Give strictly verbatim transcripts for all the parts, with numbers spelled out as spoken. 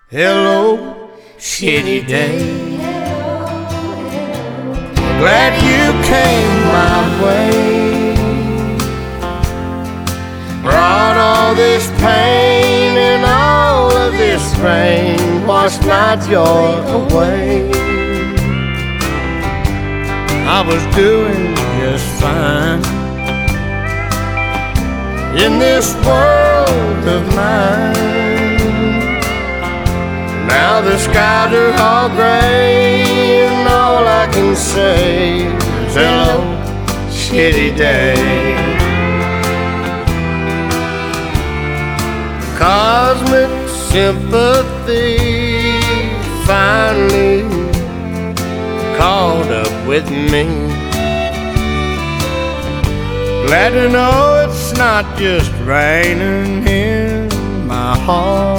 Hello, shitty day. Glad you came my way. Brought all this pain and all of this rain, washed my joy away. I was doing just fine in this world of mine. Now the skies are all gray, and all I can say is hello, shitty day. Cosmic sympathy finally caught up with me. Glad to know it's not just raining in my heart.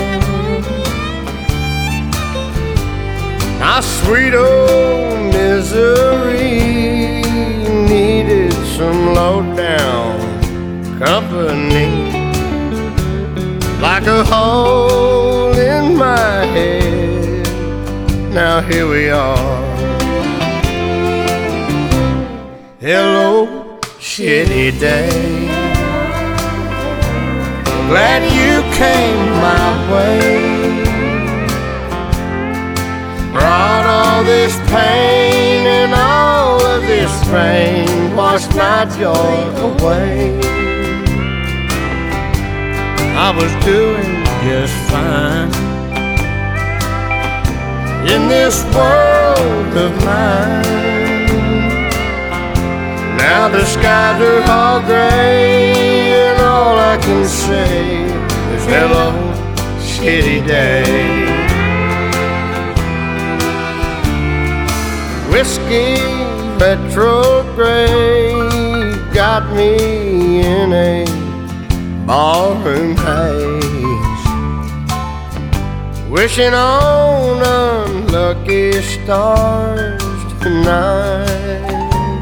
My sweet old misery needed some low-down company. Like a hole in my head, now here we are. Hello, shitty day. Glad you came my way. Brought all this pain and all of this rain, washed my joy away. I was doing just fine in this world of mine. Now the skies are all gray, and all I can say is hello, shitty day. Whiskey retrograde got me in a ballroom haze, wishing on unlucky stars tonight.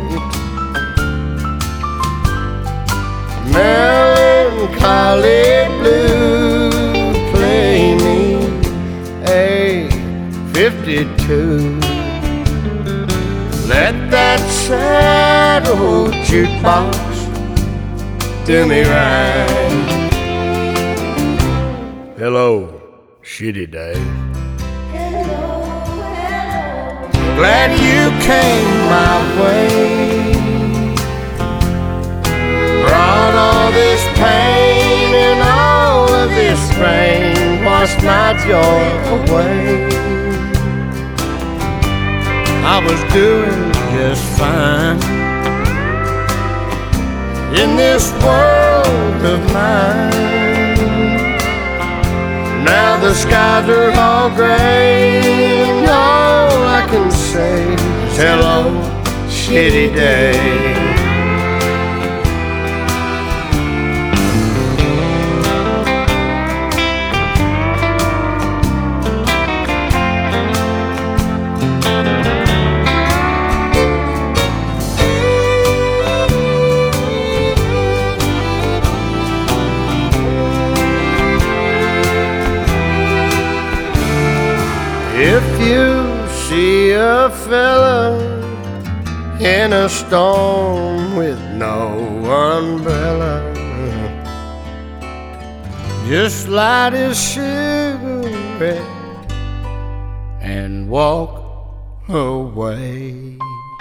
Melancholy blue, play me a fifty-two. Let that sad old jukebox do me right. Hello, shitty day. Hello, hello. Glad you came my way. Brought all this pain and all of this rain, washed my joy away. I was doing just fine in this world of mine. Now the skies are all gray, and all I can say is hello, shitty day. If you see a fella in a storm with no umbrella, just light his cigarette and walk away.